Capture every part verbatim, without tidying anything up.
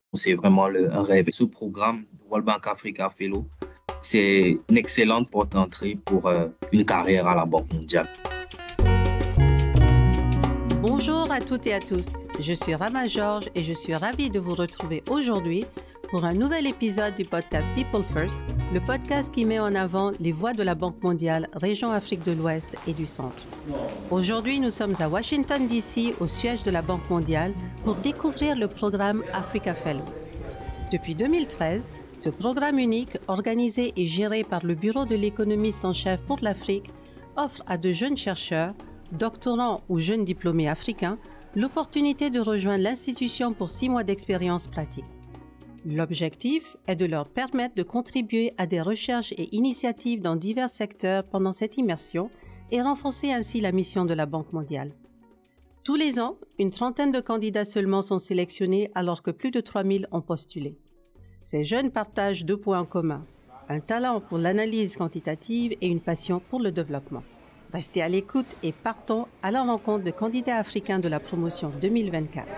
C'est vraiment le, un rêve. Ce programme, World Bank Africa Fellow, c'est une excellente porte d'entrée pour euh, une carrière à la Banque mondiale. Bonjour à toutes et à tous, je suis Rama Georges et je suis ravie de vous retrouver aujourd'hui pour un nouvel épisode du podcast People First, le podcast qui met en avant les voix de la Banque mondiale, région Afrique de l'Ouest et du Centre. Aujourd'hui, nous sommes à Washington, D C, au siège de la Banque mondiale, pour découvrir le programme Africa Fellows. Depuis deux mille treize, ce programme unique, organisé et géré par le Bureau de l'économiste en chef pour l'Afrique, offre à de jeunes chercheurs, doctorants ou jeunes diplômés africains, l'opportunité de rejoindre l'institution pour six mois d'expérience pratique. L'objectif est de leur permettre de contribuer à des recherches et initiatives dans divers secteurs pendant cette immersion et renforcer ainsi la mission de la Banque mondiale. Tous les ans, une trentaine de candidats seulement sont sélectionnés alors que plus de trois mille ont postulé. Ces jeunes partagent deux points en commun, un talent pour l'analyse quantitative et une passion pour le développement. Restez à l'écoute et partons à la rencontre de candidats africains de la promotion deux mille vingt-quatre.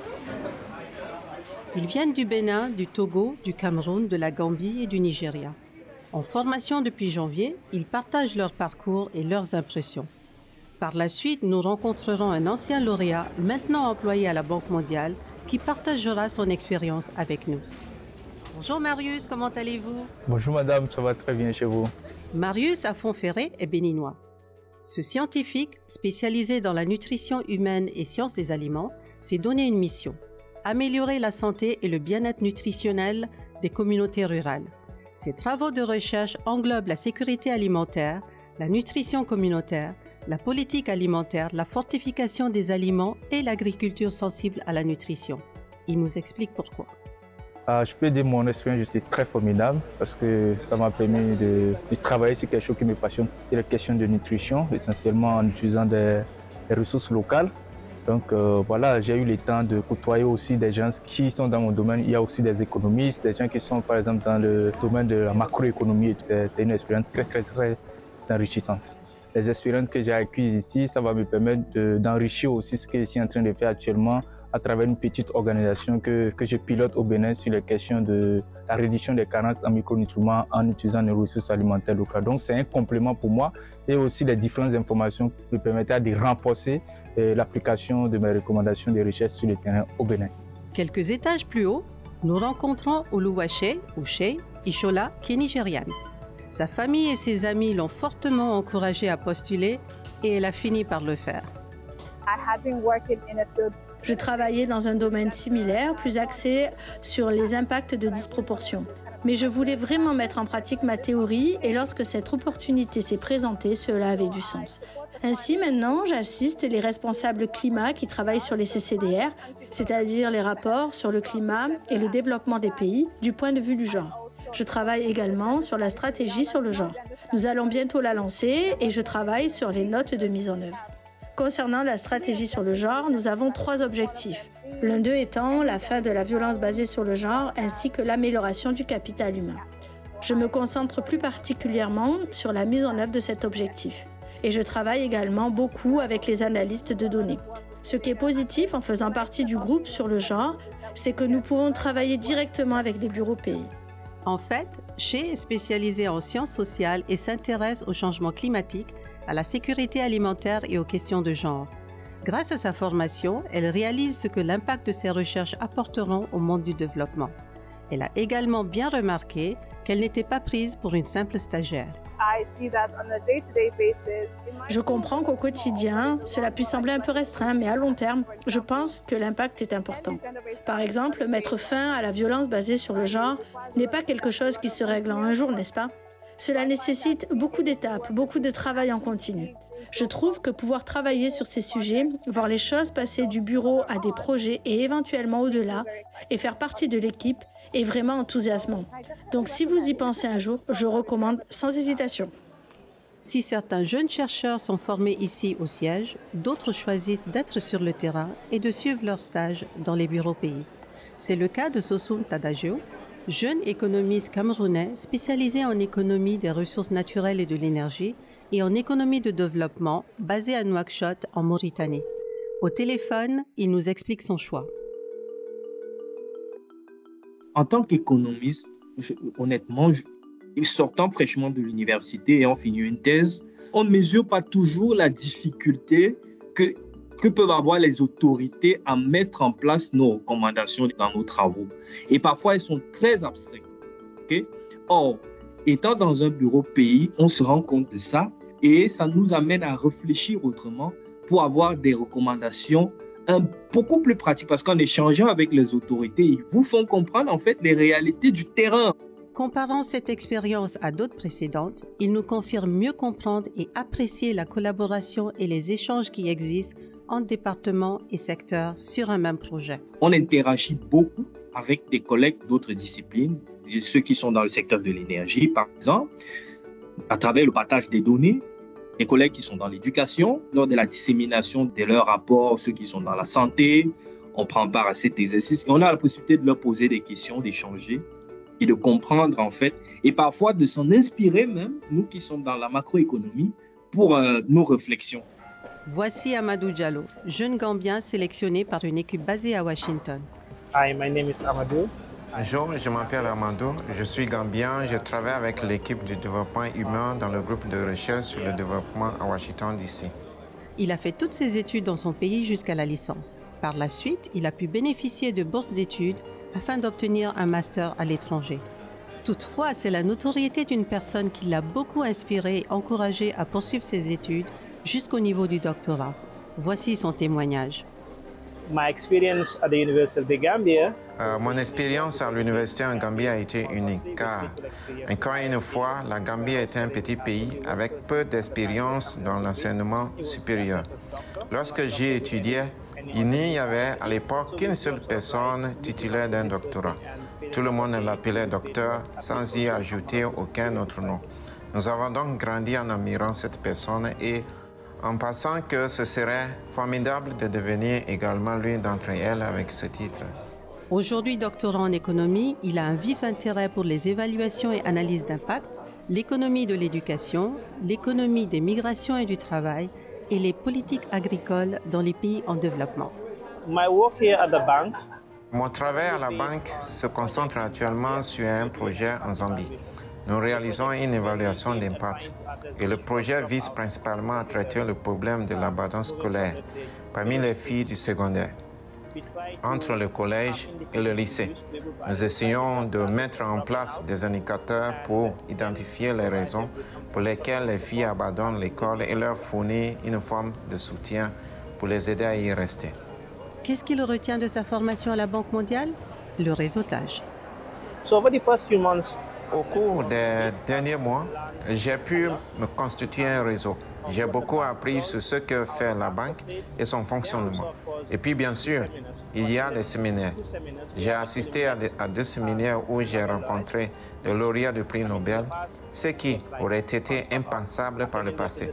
Ils viennent du Bénin, du Togo, du Cameroun, de la Gambie et du Nigeria. En formation depuis janvier, ils partagent leur parcours et leurs impressions. Par la suite, nous rencontrerons un ancien lauréat, maintenant employé à la Banque mondiale, qui partagera son expérience avec nous. Bonjour Marius, comment allez-vous? Bonjour madame, ça va très bien chez vous. Marius Afon-Ferré est béninois. Ce scientifique, spécialisé dans la nutrition humaine et sciences des aliments, s'est donné une mission: améliorer la santé et le bien-être nutritionnel des communautés rurales. Ses travaux de recherche englobent la sécurité alimentaire, la nutrition communautaire, la politique alimentaire, la fortification des aliments et l'agriculture sensible à la nutrition. Il nous explique pourquoi. Ah, je peux dire mon expérience, c'est très formidable parce que ça m'a permis de, de travailler sur quelque chose qui me passionne, c'est la question de nutrition, essentiellement en utilisant des, des ressources locales. Donc euh, voilà, j'ai eu le temps de côtoyer aussi des gens qui sont dans mon domaine. Il y a aussi des économistes, des gens qui sont par exemple dans le domaine de la macroéconomie. C'est, c'est une expérience très très très enrichissante. Les expériences que j'ai acquises ici, ça va me permettre de, d'enrichir aussi ce que je suis en train de faire actuellement à travers une petite organisation que, que je pilote au Bénin sur les questions de la réduction des carences en micronutriments en utilisant les ressources alimentaires locales. Donc c'est un complément pour moi et aussi les différentes informations qui me permettent de renforcer euh, l'application de mes recommandations de recherche sur le terrain au Bénin. Quelques étages plus haut, nous rencontrons Oluwaseyi ou Seyi Ishola, qui est nigériane. Sa famille et ses amis l'ont fortement encouragée à postuler et elle a fini par le faire. Je travaillais dans un domaine similaire, plus axé sur les impacts de disproportion. Mais je voulais vraiment mettre en pratique ma théorie et lorsque cette opportunité s'est présentée, cela avait du sens. Ainsi, maintenant, j'assiste les responsables climat qui travaillent sur les C C D R, c'est-à-dire les rapports sur le climat et le développement des pays du point de vue du genre. Je travaille également sur la stratégie sur le genre. Nous allons bientôt la lancer et je travaille sur les notes de mise en œuvre. Concernant la stratégie sur le genre, nous avons trois objectifs. L'un d'eux étant la fin de la violence basée sur le genre ainsi que l'amélioration du capital humain. Je me concentre plus particulièrement sur la mise en œuvre de cet objectif. Et je travaille également beaucoup avec les analystes de données. Ce qui est positif en faisant partie du groupe sur le genre, c'est que nous pouvons travailler directement avec les bureaux pays. En fait, Seyi est spécialisée en sciences sociales et s'intéresse au changement climatique, à la sécurité alimentaire et aux questions de genre. Grâce à sa formation, elle réalise ce que l'impact de ses recherches apporteront au monde du développement. Elle a également bien remarqué qu'elle n'était pas prise pour une simple stagiaire. Je comprends qu'au quotidien, cela puisse sembler un peu restreint, mais à long terme, je pense que l'impact est important. Par exemple, mettre fin à la violence basée sur le genre n'est pas quelque chose qui se règle en un jour, n'est-ce pas ? Cela nécessite beaucoup d'étapes, beaucoup de travail en continu. Je trouve que pouvoir travailler sur ces sujets, voir les choses passer du bureau à des projets et éventuellement au-delà, et faire partie de l'équipe, est vraiment enthousiasmant. Donc si vous y pensez un jour, je recommande sans hésitation. Si certains jeunes chercheurs sont formés ici au siège, d'autres choisissent d'être sur le terrain et de suivre leur stage dans les bureaux pays. C'est le cas de Sosoun Tadagio, jeune économiste camerounais spécialisé en économie des ressources naturelles et de l'énergie et en économie de développement basé à Nouakchott en Mauritanie. Au téléphone, il nous explique son choix. en tant qu'économiste, je, honnêtement, je, sortant fraîchement de l'université et ayant fini une thèse, on ne mesure pas toujours la difficulté que, que peuvent avoir les autorités à mettre en place nos recommandations dans nos travaux. Et parfois, elles sont très abstraites. Okay? Or, étant dans un bureau pays, on se rend compte de ça et ça nous amène à réfléchir autrement pour avoir des recommandations un, beaucoup plus pratiques. Parce qu'en échangeant avec les autorités, ils vous font comprendre en fait les réalités du terrain. Comparant cette expérience à d'autres précédentes, il nous confirme mieux comprendre et apprécier la collaboration et les échanges qui existent entre départements et secteurs sur un même projet. On interagit beaucoup avec des collègues d'autres disciplines, ceux qui sont dans le secteur de l'énergie, par exemple, à travers le partage des données, des collègues qui sont dans l'éducation, lors de la dissémination de leurs rapports, ceux qui sont dans la santé, on prend part à cet exercice et on a la possibilité de leur poser des questions, d'échanger et de comprendre en fait, et parfois de s'en inspirer même, nous qui sommes dans la macroéconomie, pour euh, nos réflexions. Voici Amadou Diallo, jeune Gambien sélectionné par une équipe basée à Washington. Hi, my name is Amadou. Bonjour, je m'appelle Amadou, je suis Gambien, je travaille avec l'équipe du développement humain dans le groupe de recherche sur le développement à Washington, D C. Il a fait toutes ses études dans son pays jusqu'à la licence. Par la suite, il a pu bénéficier de bourses d'études afin d'obtenir un master à l'étranger. Toutefois, c'est la notoriété d'une personne qui l'a beaucoup inspiré et encouragé à poursuivre ses études jusqu'au niveau du doctorat. Voici son témoignage. My experience at the University of the Gambia. Euh, mon expérience à l'université en Gambie a été unique car, encore une fois, la Gambie est un petit pays avec peu d'expérience dans l'enseignement supérieur. Lorsque j'y étudiais, il n'y avait à l'époque qu'une seule personne titulaire d'un doctorat. Tout le monde l'appelait docteur sans y ajouter aucun autre nom. Nous avons donc grandi en admirant cette personne et en pensant que ce serait formidable de devenir également l'une d'entre elles avec ce titre. Aujourd'hui doctorant en économie, il a un vif intérêt pour les évaluations et analyses d'impact, l'économie de l'éducation, l'économie des migrations et du travail et les politiques agricoles dans les pays en développement. My work here at the bank. Mon travail à la banque se concentre actuellement sur un projet en Zambie. Nous réalisons une évaluation d'impact et le projet vise principalement à traiter le problème de l'abandon scolaire parmi les filles du secondaire. Entre le collège et le lycée, nous essayons de mettre en place des indicateurs pour identifier les raisons pour lesquelles les filles abandonnent l'école et leur fournir une forme de soutien pour les aider à y rester. Qu'est-ce qui le retient de sa formation à la Banque mondiale? Le réseautage. So over the past few months, Au cours des derniers mois, j'ai pu me constituer un réseau. J'ai beaucoup appris sur ce que fait la banque et son fonctionnement. Et puis, bien sûr, il y a les séminaires. J'ai assisté à, de, à deux séminaires où j'ai rencontré des lauréats du prix Nobel, ce qui aurait été impensable par le passé.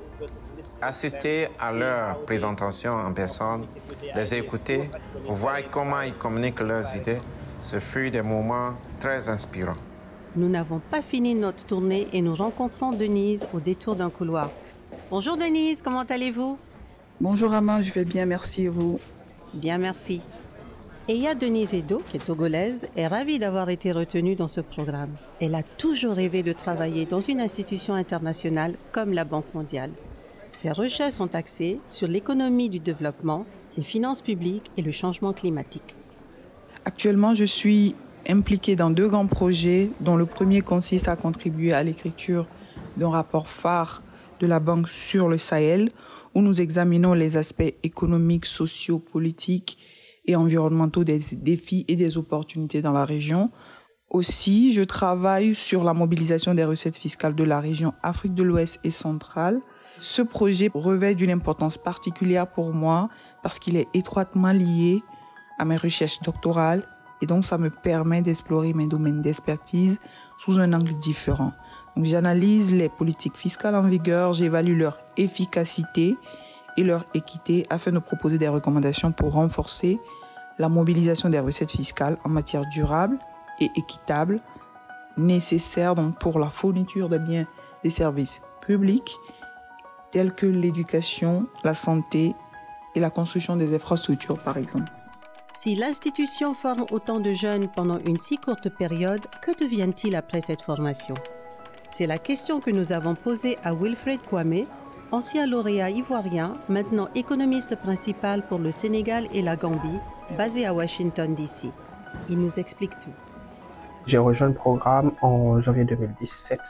Assister à leurs présentations en personne, les écouter, voir comment ils communiquent leurs idées, ce fut des moments très inspirants. Nous n'avons pas fini notre tournée et nous rencontrons Denise au détour d'un couloir. Bonjour Denise, comment allez-vous? Bonjour Ama, je vais bien, merci et vous? Bien, merci. Eya Denise Edo, qui est togolaise, est ravie d'avoir été retenue dans ce programme. Elle a toujours rêvé de travailler dans une institution internationale comme la Banque mondiale. Ses recherches sont axées sur l'économie du développement, les finances publiques et le changement climatique. Actuellement, je suis impliquée dans deux grands projets, dont le premier consiste à contribuer à l'écriture d'un rapport phare de la Banque sur le Sahel, où nous examinons les aspects économiques, sociaux, politiques et environnementaux des défis et des opportunités dans la région. Aussi, je travaille sur la mobilisation des recettes fiscales de la région Afrique de l'Ouest et centrale. Ce projet revêt d'une importance particulière pour moi parce qu'il est étroitement lié à mes recherches doctorales et donc ça me permet d'explorer mes domaines d'expertise sous un angle différent. Donc, j'analyse les politiques fiscales en vigueur, j'évalue leur efficacité et leur équité afin de proposer des recommandations pour renforcer la mobilisation des recettes fiscales en matière durable et équitable, nécessaires donc pour la fourniture de biens et services publics tels que l'éducation, la santé et la construction des infrastructures par exemple. Si l'institution forme autant de jeunes pendant une si courte période, que deviennent-ils après cette formation? C'est la question que nous avons posée à Wilfred Kwame, ancien lauréat ivoirien, maintenant économiste principal pour le Sénégal et la Gambie, basé à Washington, D C. Il nous explique tout. J'ai rejoint le programme en janvier deux mille dix-sept.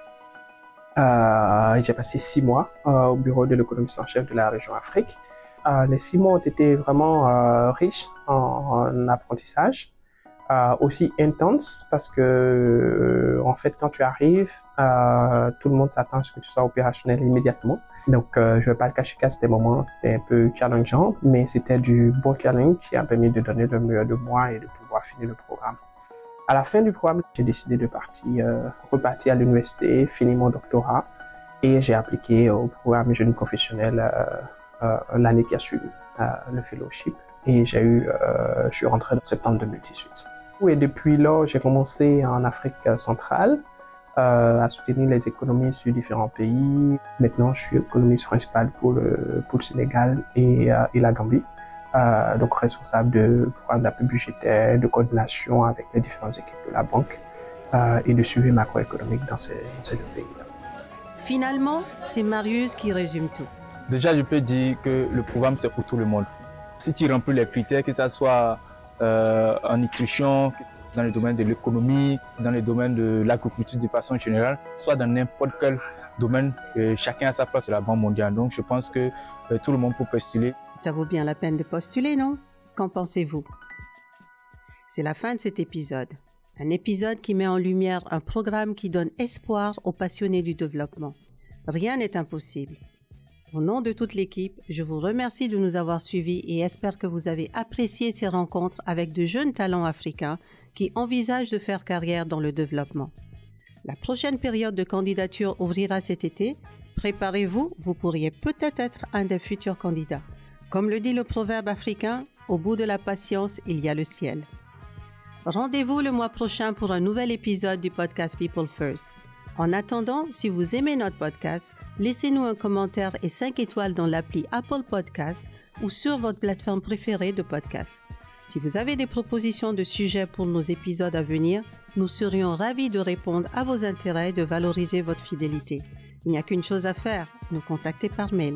Euh, j'ai passé six mois euh, au bureau de l'économiste en chef de la région Afrique. Euh, les six mois ont été vraiment euh, riches en, en apprentissage, euh, aussi intenses parce que euh, en fait quand tu arrives, euh, tout le monde s'attend à ce que tu sois opérationnel immédiatement. Donc euh, je ne vais pas le cacher qu'à ces moments c'était un peu challengeant, mais c'était du bon challenge qui a permis de donner le meilleur de moi et de pouvoir finir le programme. À la fin du programme, j'ai décidé de partir, euh, repartir à l'université, finir mon doctorat et j'ai appliqué au programme jeune professionnel euh, euh, l'année qui a suivi, euh, le fellowship, et j'ai eu, euh, je suis rentré en septembre deux mille dix-huit. Et depuis là, j'ai commencé en Afrique centrale euh, à soutenir les économies sur différents pays. Maintenant, je suis économiste principal pour le, pour le Sénégal et, euh, et la Gambie. Euh, donc responsable de programme d'appui budgétaire, de coordination avec les différentes équipes de la banque euh, et de suivi macroéconomique dans ces, dans ces deux pays-là. Finalement, c'est Marius qui résume tout. Déjà, je peux dire que le programme, c'est pour tout le monde. Si tu remplis les critères, que ce soit euh, en nutrition, dans le domaine de l'économie, dans le domaine de l'agriculture de façon générale, soit dans n'importe quel domaine, euh, chacun a sa place à la Banque mondiale. Donc, je pense que euh, tout le monde peut postuler. Ça vaut bien la peine de postuler, non? Qu'en pensez-vous? C'est la fin de cet épisode. Un épisode qui met en lumière un programme qui donne espoir aux passionnés du développement. Rien n'est impossible. Au nom de toute l'équipe, je vous remercie de nous avoir suivis et espère que vous avez apprécié ces rencontres avec de jeunes talents africains qui envisagent de faire carrière dans le développement. La prochaine période de candidature ouvrira cet été. Préparez-vous, vous pourriez peut-être être un des futurs candidats. Comme le dit le proverbe africain, au bout de la patience, il y a le ciel. Rendez-vous le mois prochain pour un nouvel épisode du podcast People First. En attendant, si vous aimez notre podcast, laissez-nous un commentaire et cinq étoiles dans l'appli Apple Podcast ou sur votre plateforme préférée de podcast. Si vous avez des propositions de sujets pour nos épisodes à venir, nous serions ravis de répondre à vos intérêts et de valoriser votre fidélité. Il n'y a qu'une chose à faire, nous contacter par mail.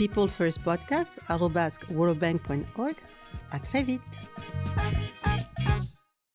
peoplefirstpodcast arobase worldbank point org. À très vite.